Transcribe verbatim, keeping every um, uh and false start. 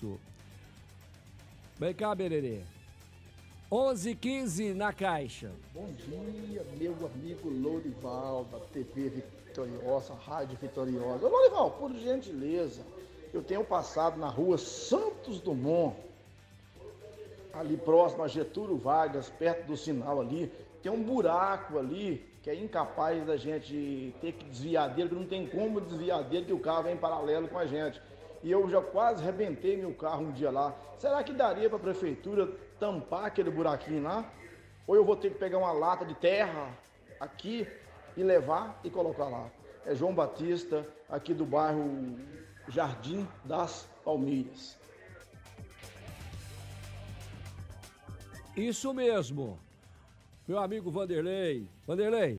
Isso. Vem cá, Bererê. onze e quinze na Caixa. Bom dia, meu amigo Lorival, da T V Vitoriosa, Rádio Vitoriosa. Ô, Lorival, por gentileza, eu tenho passado na rua Santos Dumont, ali próximo a Getúlio Vargas, perto do sinal ali. Tem um buraco ali que é incapaz da gente ter que desviar dele, que não tem como desviar dele, que o carro vem em paralelo com a gente. E eu já quase arrebentei meu carro um dia lá. Será que daria para a prefeitura tampar aquele buraquinho lá? Ou eu vou ter que pegar uma lata de terra aqui e levar e colocar lá? É João Batista, aqui do bairro Jardim das Palmeiras. Isso mesmo. Meu amigo Vanderlei. Vanderlei,